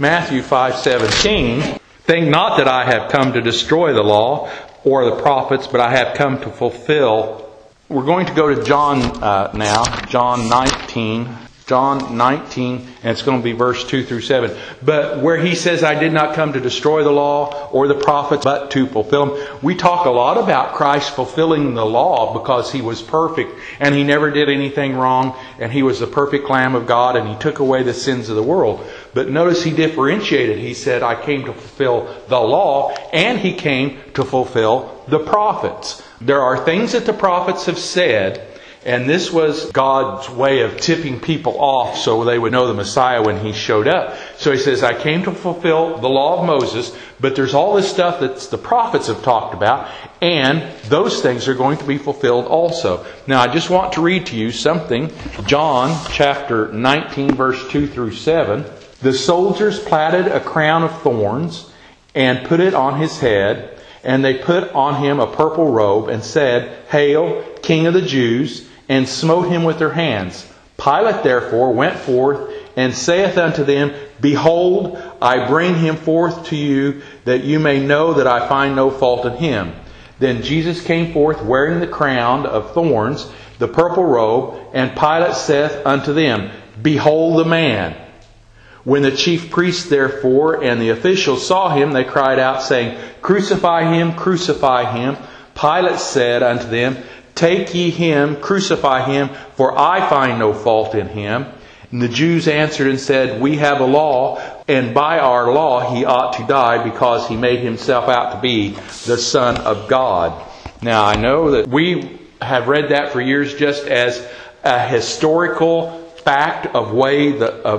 Matthew 5:17, think not that I have come to destroy the law or the prophets, but I have come to fulfill. We're going to go to John now, John 19. John 19, and it's going to be verse 2 through 7. But where he says, I did not come to destroy the law or the prophets, but to fulfill them. We talk a lot about Christ fulfilling the law because He was perfect and He never did anything wrong, and He was the perfect Lamb of God, and He took away the sins of the world. But notice He differentiated. He said, I came to fulfill the law, and He came to fulfill the prophets. There are things that the prophets have said, and this was God's way of tipping people off so they would know the Messiah when He showed up. So He says, I came to fulfill the law of Moses, but there's all this stuff that the prophets have talked about, and those things are going to be fulfilled also. Now, I just want to read to you something. John chapter 19, verse 2 through 7. The soldiers platted a crown of thorns and put it on His head, and they put on Him a purple robe and said, Hail, King of the Jews, and smote Him with their hands. Pilate therefore went forth and saith unto them, Behold, I bring Him forth to you, that you may know that I find no fault in Him. Then Jesus came forth wearing the crown of thorns, the purple robe, and Pilate saith unto them, Behold the man. When the chief priests therefore and the officials saw Him, they cried out, saying, Crucify Him, crucify Him. Pilate said unto them, Take ye Him, crucify Him, for I find no fault in Him. And the Jews answered and said, We have a law, and by our law He ought to die, because He made Himself out to be the Son of God. Now, I know that we have read that for years just as a historical fact of way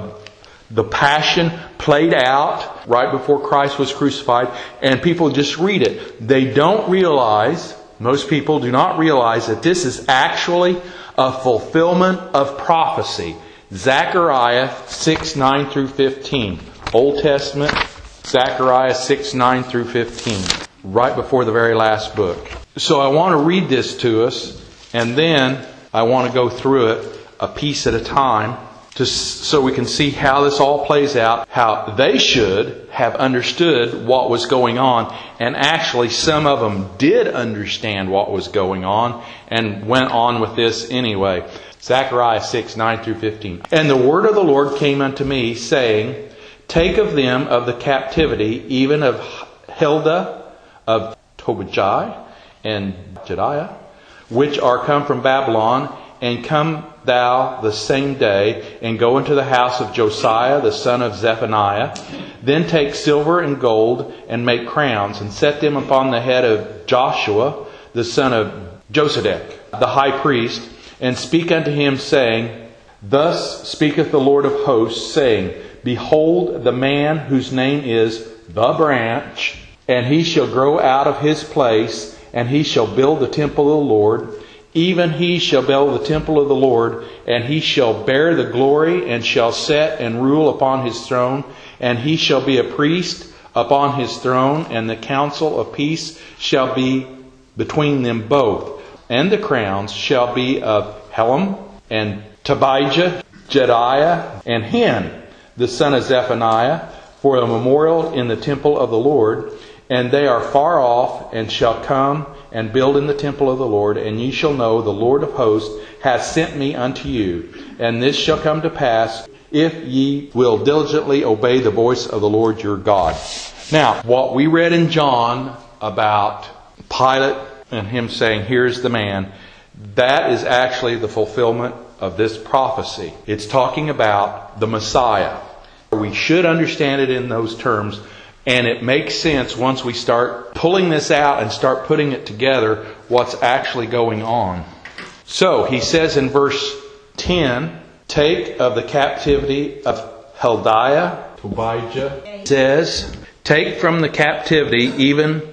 the passion played out right before Christ was crucified, and people just read it. They don't realize, most people do not realize, that this is actually a fulfillment of prophecy. Zechariah 6, 9 through 15. Old Testament, Zechariah 6, 9 through 15. Right before the very last book. So I want to read this to us, and then I want to go through it a piece at a time, so we can see how this all plays out, how they should have understood what was going on. And actually, some of them did understand what was going on and went on with this anyway. Zechariah 6, 9 through 15. And the word of the Lord came unto me, saying, Take of them of the captivity, even of Heldah, of Tobijah, and Jediah, which are come from Babylon, and come thou the same day, and go into the house of Josiah the son of Zephaniah. Then take silver and gold, and make crowns, and set them upon the head of Joshua the son of Josedek, the high priest, and speak unto him, saying, Thus speaketh the Lord of hosts, saying, Behold the man whose name is the branch, and he shall grow out of his place, and he shall build the temple of the Lord. Even he shall build the temple of the Lord, and he shall bear the glory, and shall set and rule upon his throne. And he shall be a priest upon his throne, and the counsel of peace shall be between them both. And the crowns shall be of Helem, and Tobijah, Jediah, and Hen, the son of Zephaniah, for a memorial in the temple of the Lord. And they are far off, and shall come and build in the temple of the Lord, and ye shall know the Lord of hosts hath sent me unto you. And this shall come to pass, if ye will diligently obey the voice of the Lord your God. Now, what we read in John about Pilate and him saying, Here's the man, that is actually the fulfillment of this prophecy. It's talking about the Messiah. We should understand it in those terms. And it makes sense once we start pulling this out and start putting it together, what's actually going on. So, he says in verse 10, Take of the captivity of Heldiah, Tobijah, says, Take from the captivity even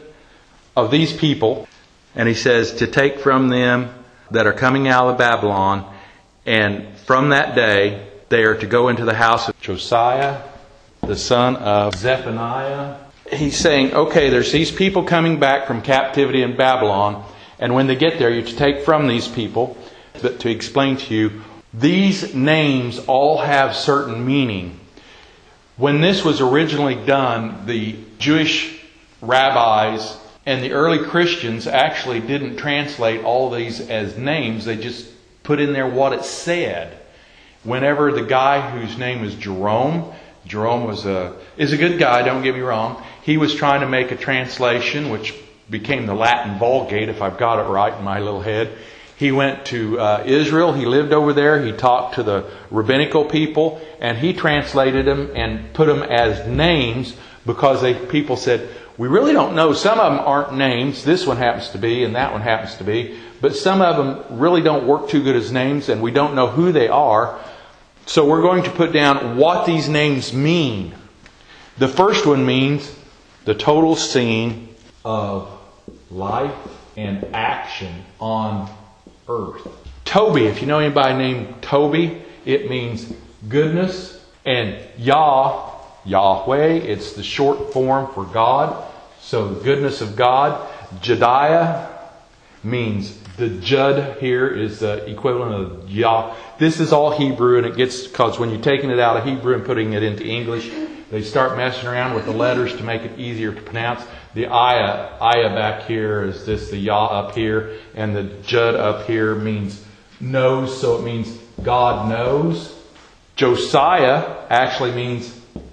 of these people. And he says to take from them that are coming out of Babylon. And from that day, they are to go into the house of Josiah, the son of Zephaniah. He's saying, okay, there's these people coming back from captivity in Babylon, and when they get there, you're to take from these people. But to explain to you, these names all have certain meaning. When this was originally done, the Jewish rabbis and the early Christians actually didn't translate all these as names. They just put in there what it said. Whenever the guy whose name is Jerome is a good guy, don't get me wrong. He was trying to make a translation, which became the Latin Vulgate, if I've got it right in my little head. He went to Israel. He lived over there. He talked to the rabbinical people, and he translated them and put them as names because people said, we really don't know. Some of them aren't names. This one happens to be, and that one happens to be. But some of them really don't work too good as names, and we don't know who they are. So we're going to put down what these names mean. The first one means the total scene of life and action on earth. Toby, if you know anybody named Toby, it means goodness. And Yahweh, it's the short form for God. So the goodness of God. Jediah means the Jud here is the equivalent of Yah. This is all Hebrew, and it gets, because when you're taking it out of Hebrew and putting it into English, they start messing around with the letters to make it easier to pronounce. The Ayah back here is this, the Yah up here, and the Jud up here means knows, so it means God knows. Josiah actually means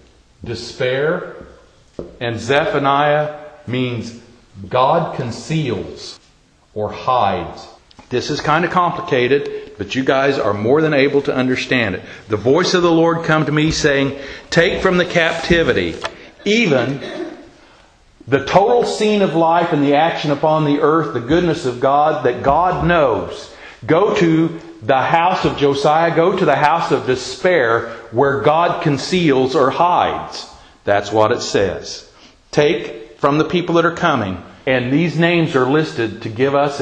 despair, and Zephaniah means God conceals or hides. This is kind of complicated, but you guys are more than able to understand it. The voice of the Lord come to me saying, take from the captivity, even the total scene of life and the action upon the earth, the goodness of God that God knows. Go to the house of Josiah, go to the house of despair where God conceals or hides. That's what it says. Take from the people that are coming. And these names are listed to give us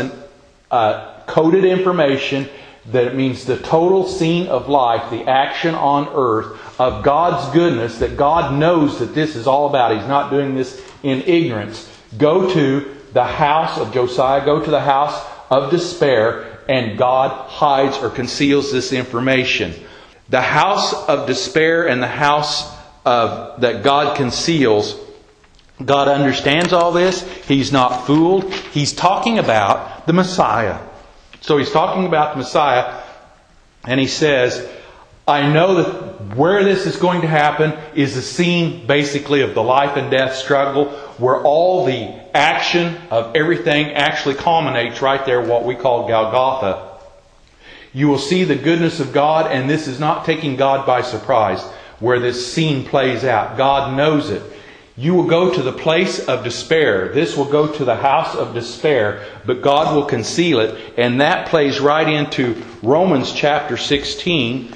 coded information that it means the total scene of life, the action on earth of God's goodness, that God knows that this is all about. He's not doing this in ignorance. Go to the house of Josiah, go to the house of despair, and God hides or conceals this information. The house of despair and the house of that God conceals, God understands all this. He's not fooled. He's talking about the Messiah. So he's talking about the Messiah, and he says, I know that where this is going to happen is the scene basically of the life and death struggle, where all the action of everything actually culminates right there, what we call Golgotha. You will see the goodness of God, and this is not taking God by surprise, where this scene plays out. God knows it. You will go to the place of despair. This will go to the house of despair, but God will conceal it. And that plays right into Romans chapter 16,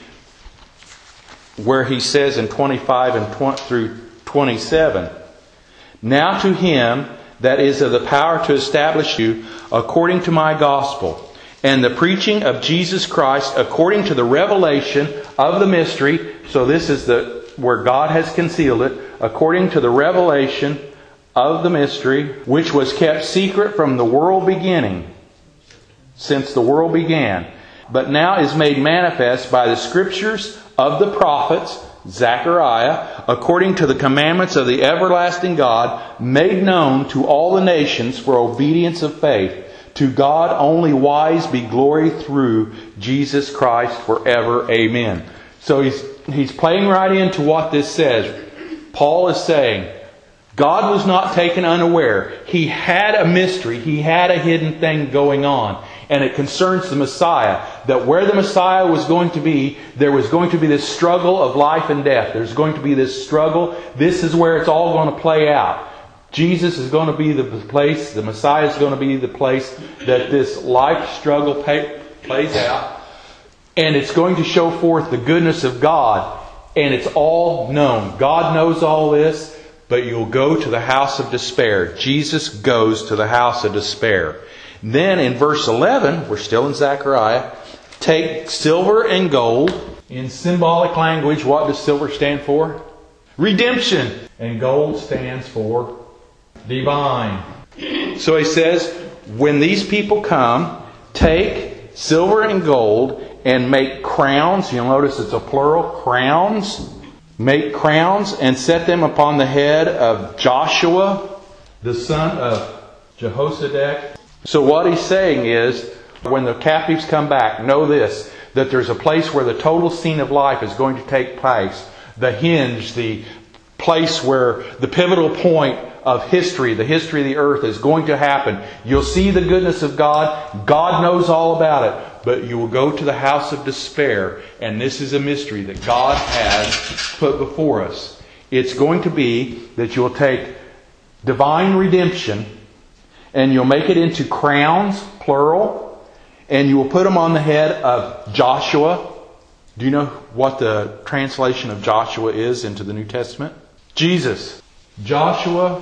where he says in 25 and through 27, now to him that is of the power to establish you according to my gospel, and the preaching of Jesus Christ according to the revelation of the mystery. So this is where God has concealed it, according to the revelation of the mystery, which was kept secret from the world beginning, since the world began, but now is made manifest by the scriptures of the prophets, Zechariah, according to the commandments of the everlasting God, made known to all the nations for obedience of faith. To God only wise be glory through Jesus Christ forever. Amen. So he's playing right into what this says. Paul is saying, God was not taken unaware. He had a mystery. He had a hidden thing going on. And it concerns the Messiah. That where the Messiah was going to be, there was going to be this struggle of life and death. There's going to be this struggle. This is where it's all going to play out. Jesus is going to be the place, the Messiah is going to be the place that this life struggle plays out. And it's going to show forth the goodness of God. And it's all known. God knows all this, but you'll go to the house of despair. Jesus goes to the house of despair. Then in verse 11, we're still in Zechariah, take silver and gold. In symbolic language, what does silver stand for? Redemption. And gold stands for divine. So he says, when these people come, take silver and gold and make crowns. You'll notice it's a plural, crowns. Make crowns and set them upon the head of Joshua, the son of Jehozadak. So what he's saying is, when the captives come back, know this, that there's a place where the total scene of life is going to take place. The hinge, the place where the pivotal point of history, the history of the earth is going to happen. You'll see the goodness of God. God knows all about it. But you will go to the house of despair. And this is a mystery that God has put before us. It's going to be that you'll take divine redemption and you'll make it into crowns, plural, and you will put them on the head of Joshua. Do you know what the translation of Joshua is into the New Testament? Jesus. Joshua,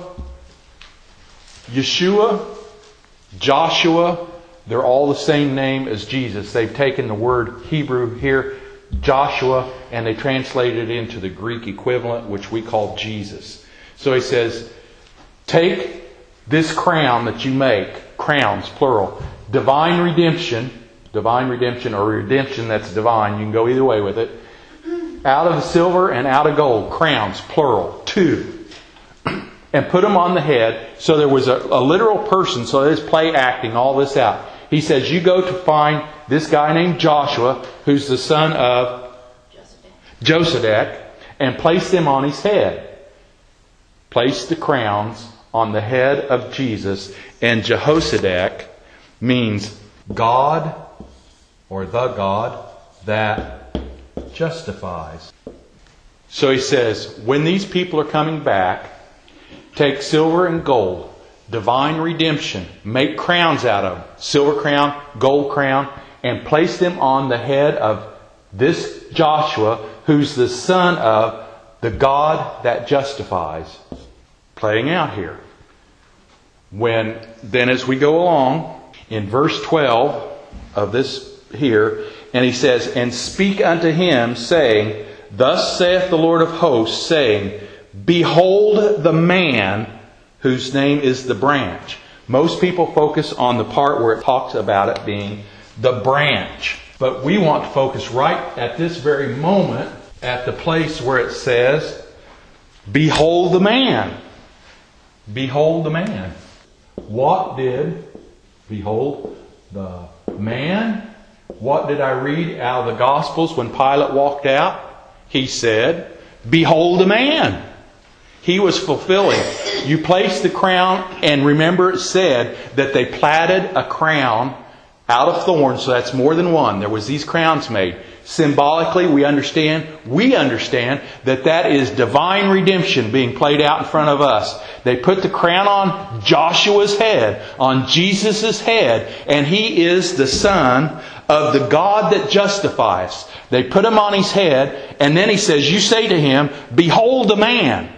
Yeshua, Joshua, they're all the same name as Jesus. They've taken the word Hebrew here, Joshua, and they translated it into the Greek equivalent, which we call Jesus. So he says, take this crown that you make, crowns, plural, divine redemption or redemption that's divine, you can go either way with it, out of the silver and out of gold, crowns, plural, 2. And put them on the head. So there was a literal person, so there's play acting all this out. He says, you go to find this guy named Joshua, who's the son of Josadak, and place them on his head. Place the crowns on the head of Jesus. And Jehozadak means God, or the God that justifies. So he says, when these people are coming back, take silver and gold, divine redemption, make crowns out of them, silver crown, gold crown, and place them on the head of this Joshua, who's the son of the God that justifies. Playing out here. Then as we go along, in verse 12 of this here, and he says, and speak unto him, saying, thus saith the Lord of hosts, saying, behold the man whose name is the branch. Most people focus on the part where it talks about it being the branch. But we want to focus right at this very moment at the place where it says, behold the man. Behold the man. Behold the man? What did I read out of the Gospels when Pilate walked out? He said, behold the man. He was fulfilling. You place the crown, and remember it said that they plaited a crown out of thorns, so that's more than one. There was these crowns made. Symbolically, we understand that is divine redemption being played out in front of us. They put the crown on Joshua's head, on Jesus' head, and he is the son of the God that justifies. They put him on his head, and then he says, you say to him, behold the man.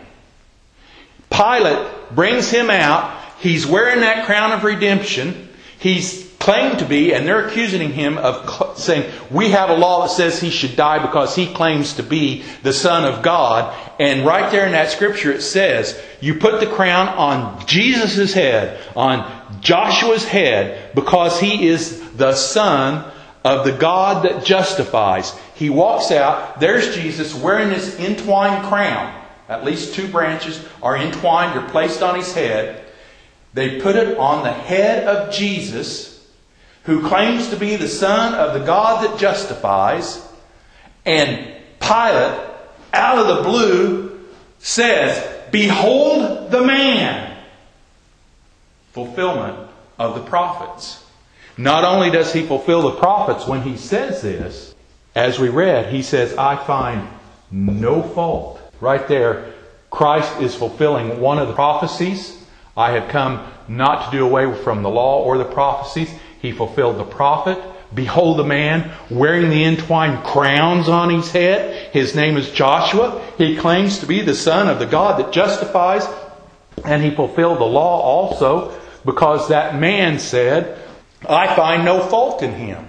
Pilate brings him out. He's wearing that crown of redemption. He's claimed to be, and they're accusing him of saying, we have a law that says he should die because he claims to be the Son of God. And right there in that scripture it says, you put the crown on Jesus' head, on Joshua's head, because he is the Son of the God that justifies. He walks out, there's Jesus wearing this entwined crown. At least 2 branches are entwined or placed on his head. They put it on the head of Jesus, who claims to be the Son of the God that justifies. And Pilate, out of the blue, says, behold the man. Fulfillment of the prophets. Not only does he fulfill the prophets when he says this, as we read, he says, I find no fault. Right there, Christ is fulfilling one of the prophecies. I have come not to do away from the law or the prophecies. He fulfilled the prophet. Behold the man wearing the entwined crowns on his head. His name is Joshua. He claims to be the Son of the God that justifies. And he fulfilled the law also because that man said, I find no fault in him.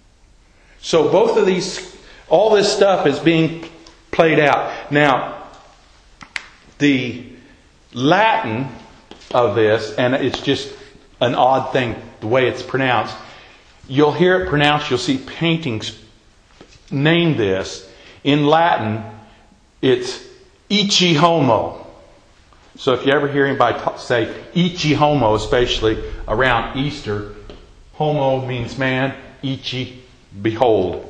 So both of these, all this stuff is being played out. Now, the Latin of this, and it's just an odd thing, the way it's pronounced. You'll hear it pronounced, you'll see paintings name this. In Latin, It's ichi homo. So if you ever hear anybody say ichi homo, especially around Easter, homo means man, ichi, behold.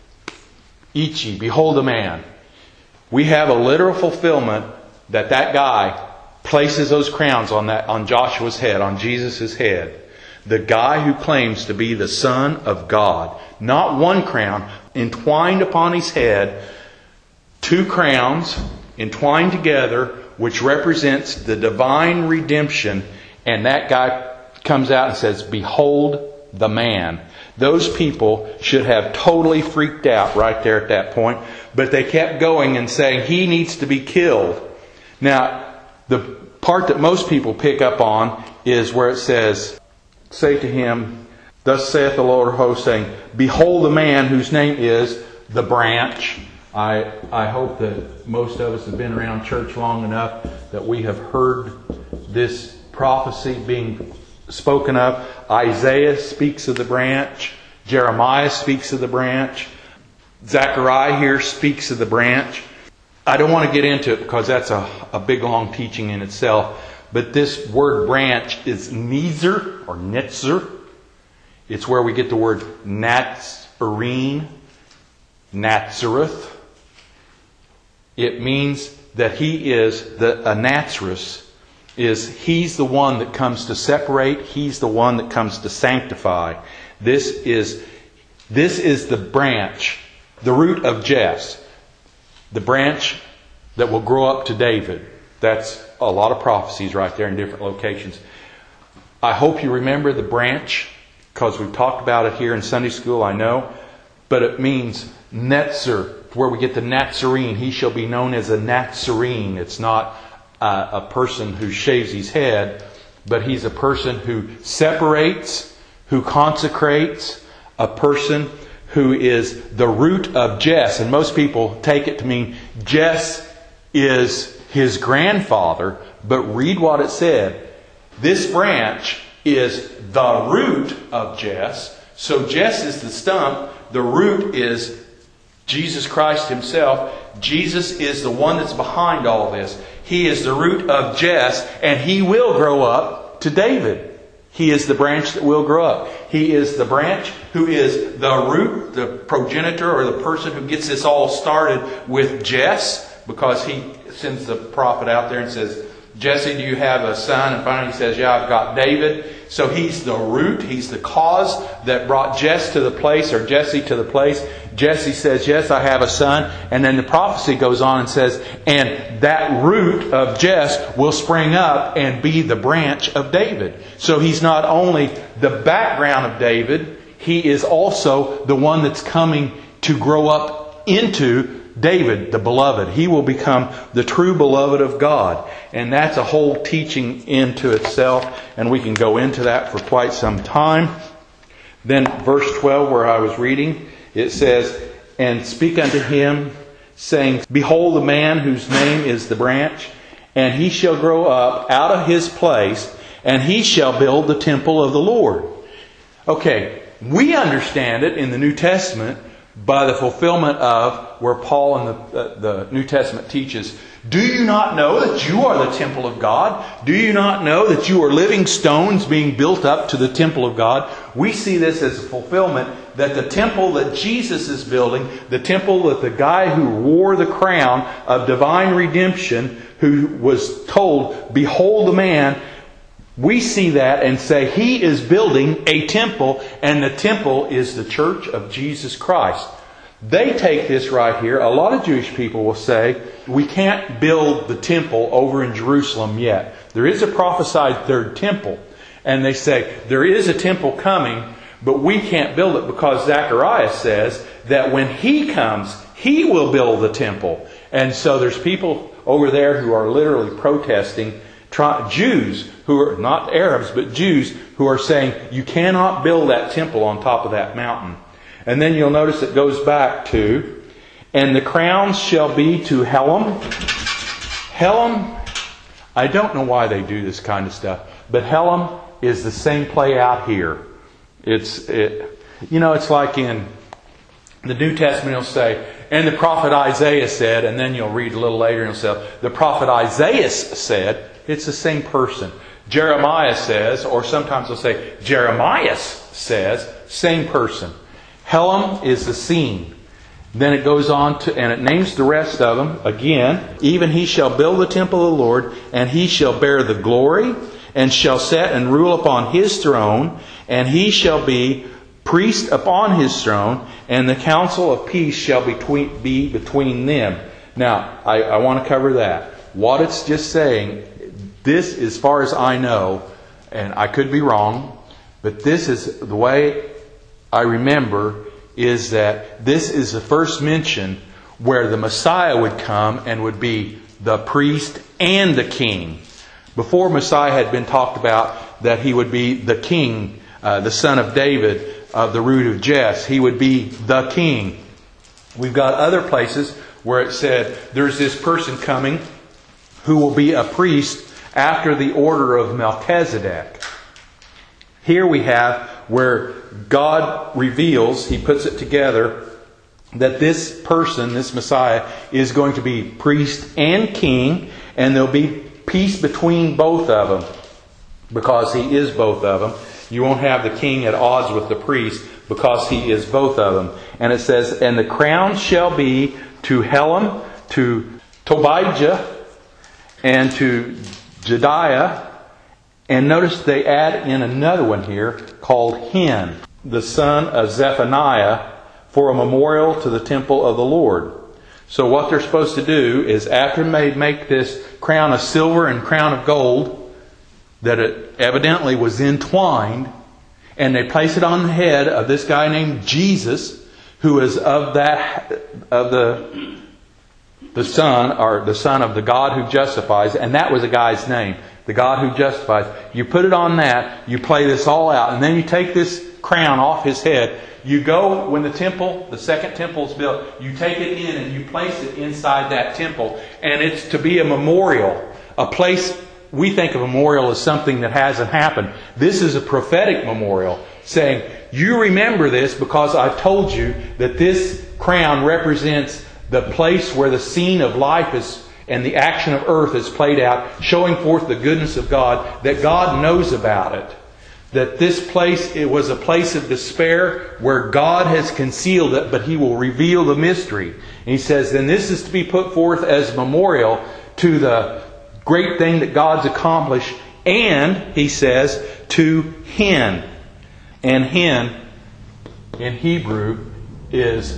Ichi, behold a man. We have a literal fulfillment that guy places those crowns on Joshua's head, on Jesus' head. The guy who claims to be the Son of God. Not one crown, entwined upon his head, 2 crowns entwined together, which represents the divine redemption. And that guy comes out and says, behold the man. Those people should have totally freaked out right there at that point. But they kept going and saying, he needs to be killed. Now, the part that most people pick up on is where it says, say to him, thus saith the Lord of hosts, saying, behold the man whose name is the branch. I hope that most of us have been around church long enough that we have heard this prophecy being spoken of. Isaiah speaks of the branch. Jeremiah speaks of the branch. Zechariah here speaks of the branch. I don't want to get into it because that's a big long teaching in itself. But this word branch is Nezer or Netzer. It's where we get the word Nazarene, Nazareth. It means that he is a Nazareth. He's the one that comes to separate. He's the one that comes to sanctify. This is the branch, the root of Jesse, the branch that will grow up to David. That's a lot of prophecies right there in different locations. I hope you remember the branch because we've talked about it here in Sunday school, I know. But it means Netzer, where we get the Nazarene. He shall be known as a Nazarene. It's not a person who shaves his head, but he's a person who separates, who consecrates, a person who is the root of Jesse. And most people take it to mean Jesse is his grandfather, but read what it said. This branch is the root of Jesse. So Jesse is the stump. The root is Jesus Christ himself. Jesus is the one that's behind all this. He is the root of Jesse, and he will grow up to David. He is the branch that will grow up. He is the branch who is the root, the progenitor, or the person who gets this all started with Jesse, because he sends the prophet out there and says, Jesse, do you have a son? And finally he says, yeah, I've got David. So he's the root. He's the cause that brought Jesse to the place, or Jesse to the place. Jesse says, yes, I have a son. And then the prophecy goes on and says, and that root of Jesse will spring up and be the branch of David. So he's not only the background of David, he is also the one that's coming to grow up into David, the beloved. He will become the true beloved of God. And that's a whole teaching into itself. And we can go into that for quite some time. Then verse 12 where I was reading, it says, and speak unto him, saying, behold the man whose name is the branch, and he shall grow up out of his place, and he shall build the temple of the Lord. Okay, we understand it in the New Testament by the fulfillment of where Paul in the New Testament teaches, do you not know that you are the temple of God? Do you not know that you are living stones being built up to the temple of God? We see this as a fulfillment that the temple that Jesus is building, the temple that the guy who wore the crown of divine redemption, who was told, behold the man, we see that and say he is building a temple, and the temple is the church of Jesus Christ. They take this right here. A lot of Jewish people will say, we can't build the temple over in Jerusalem yet. There is a prophesied third temple. And they say, there is a temple coming, but we can't build it because Zechariah says that when he comes, he will build the temple. And so there's people over there who are literally protesting, Jews who are not Arabs, but Jews who are saying, you cannot build that temple on top of that mountain. And then you'll notice it goes back to, and the crowns shall be to Helam. Helam, I don't know why they do this kind of stuff, but Helam is the same play out here. It's like in the New Testament, it'll say, and the prophet Isaiah said, and then you'll read a little later and it'll say, the prophet Isaiah said, it's the same person. Jeremiah says, or sometimes they'll say, Jeremiah says, same person. Helam is the scene. Then it goes on to, and it names the rest of them. Again, even he shall build the temple of the Lord, and he shall bear the glory, and shall set and rule upon his throne, and he shall be priest upon his throne, and the council of peace shall be between them. Now, I want to cover that. What it's just saying, this, as far as I know, and I could be wrong, but this is the way I remember, is that this is the first mention where the Messiah would come and would be the priest and the king. Before Messiah had been talked about that he would be the king, the son of David, of the root of Jesse. He would be the king. We've got other places where it said there's this person coming who will be a priest after the order of Melchizedek. Here we have where God reveals, He puts it together, that this person, this Messiah, is going to be priest and king, and there'll be peace between both of them, because He is both of them. You won't have the king at odds with the priest, because he is both of them. And it says, and the crown shall be to Helam, to Tobijah, and to Jediah. And notice they add in another one here called Hen, the son of Zephaniah, for a memorial to the temple of the Lord. So what they're supposed to do is, after they make this crown of silver and crown of gold, that it evidently was entwined, and they place it on the head of this guy named Jesus, who is of the son, or the son of the God who justifies, and that was a guy's name, the God who justifies. You put it on that, you play this all out, and then you take this crown off his head. You go, when the second temple is built, you take it in and you place it inside that temple, and it's to be a memorial, a place. We think of a memorial as something that hasn't happened. This is a prophetic memorial, saying, you remember this because I've told you that this crown represents the place where the scene of life is and the action of earth is played out, showing forth the goodness of God, that God knows about it. That this place, it was a place of despair where God has concealed it, but He will reveal the mystery. And He says, then this is to be put forth as a memorial to the great thing that God's accomplished. And, He says, to Hen. And Hen, in Hebrew, is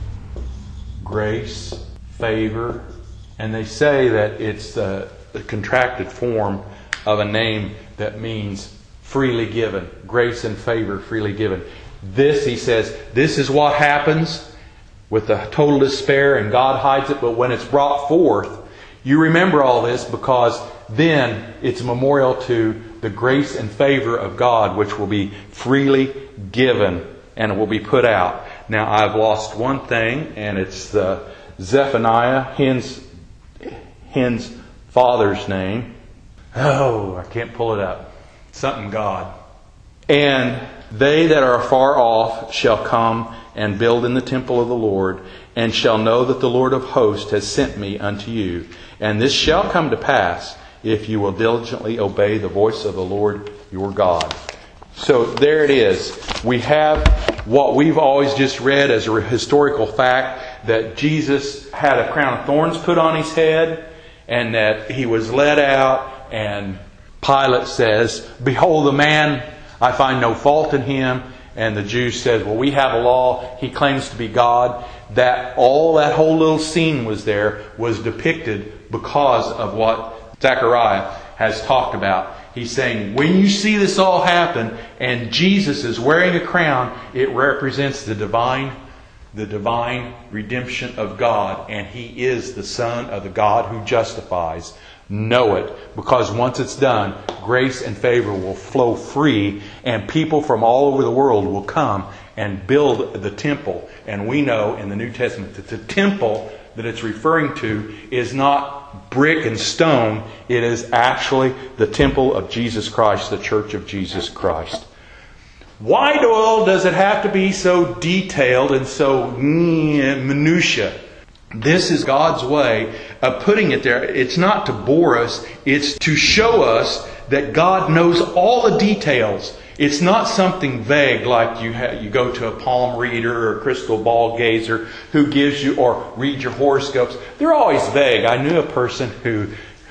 grace, favor. And they say that it's the contracted form of a name that means freely given. Grace and favor freely given. This, he says, this is what happens with the total despair, and God hides it. But when it's brought forth, you remember all this, because then it's a memorial to the grace and favor of God, which will be freely given and it will be put out. Now, I've lost one thing, and it's the Zephaniah, Hen's father's name. Oh, I can't pull it up. Something God. And they that are far off shall come and build in the temple of the Lord, and shall know that the Lord of hosts has sent me unto you. And this shall come to pass, if you will diligently obey the voice of the Lord your God. So there it is. We have what we've always just read as a historical fact, that Jesus had a crown of thorns put on His head, and that He was led out, and Pilate says, behold the man, I find no fault in him. And the Jews said, well, we have a law. He claims to be God. That whole little scene was depicted because of what Zechariah has talked about. He's saying, when you see this all happen and Jesus is wearing a crown, it represents the divine redemption of God, and He is the Son of the God who justifies. Know it, because once it's done, grace and favor will flow free, and people from all over the world will come and build the temple. And we know in the New Testament that the temple that it's referring to is not brick and stone. It is actually the temple of Jesus Christ, the church of Jesus Christ. Why does it have to be so detailed and so minutia? This is God's way of putting it there. It's not to bore us. It's to show us that God knows all the details. It's not something vague like you go to a palm reader or a crystal ball gazer who gives you, or read your horoscopes. They're always vague. I knew a person who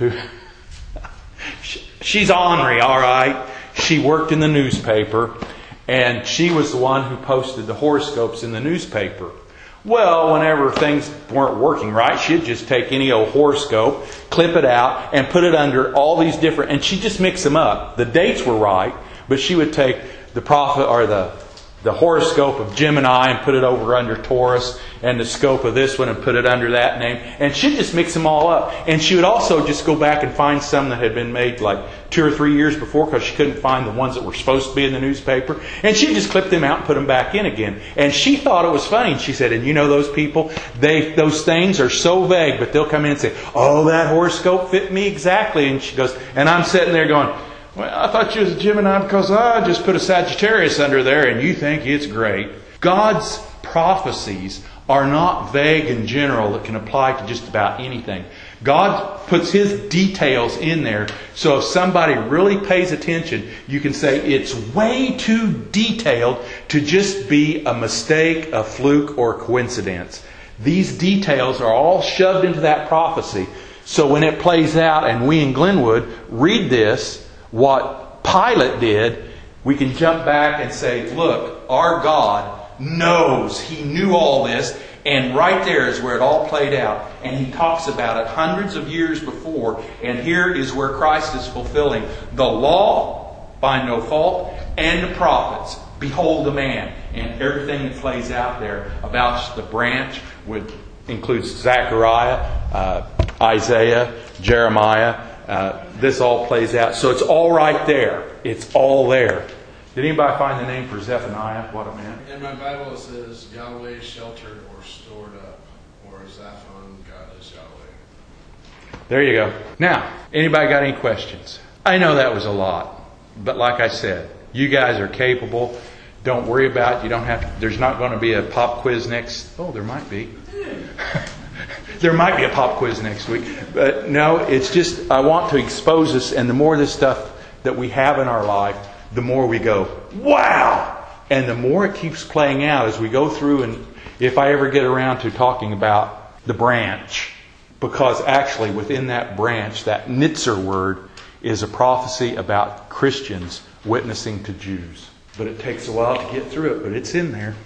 she's ornery, all right. She worked in the newspaper, and she was the one who posted the horoscopes in the newspaper. Well, whenever things weren't working right, she'd just take any old horoscope, clip it out, and put it under all these different, and she'd just mix them up. The dates were right, but she would take the prophet or the horoscope of Gemini and put it over under Taurus, and the scope of this one and put it under that name. And she'd just mix them all up. And she would also just go back and find some that had been made like 2 or 3 years before, because she couldn't find the ones that were supposed to be in the newspaper. And she'd just clip them out and put them back in again. And she thought it was funny. And she said, and you know those people, those things are so vague, but they'll come in and say, oh, that horoscope fit me exactly. And she goes, and I'm sitting there going, well, I thought you was a Gemini because I just put a Sagittarius under there and you think it's great. God's prophecies are not vague and general that can apply to just about anything. God puts His details in there, so if somebody really pays attention, you can say it's way too detailed to just be a mistake, a fluke, or a coincidence. These details are all shoved into that prophecy. So when it plays out and we in Glenwood read this, what Pilate did, we can jump back and say, look, our God knows. He knew all this. And right there is where it all played out. And He talks about it hundreds of years before. And here is where Christ is fulfilling the law, find no fault, and the prophets, behold the man. And everything that plays out there about the branch includes Zechariah, Isaiah, Jeremiah. This all plays out. So it's all right there. It's all there. Did anybody find the name for Zephaniah? What it meant? In my Bible it says Yahweh sheltered or stored up. Or Zaphon, God is Yahweh. There you go. Now, anybody got any questions? I know that was a lot. But like I said, you guys are capable. Don't worry about it. You don't have to. There's not going to be a pop quiz next. Oh, there might be. There might be a pop quiz next week. But no, it's just I want to expose us. And the more of this stuff that we have in our life, the more we go, wow! And the more it keeps playing out as we go through, and if I ever get around to talking about the branch, because actually within that branch, that Nitzer word is a prophecy about Christians witnessing to Jews. But it takes a while to get through it, but it's in there.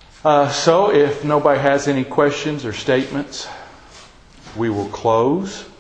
So if nobody has any questions or statements, we will close.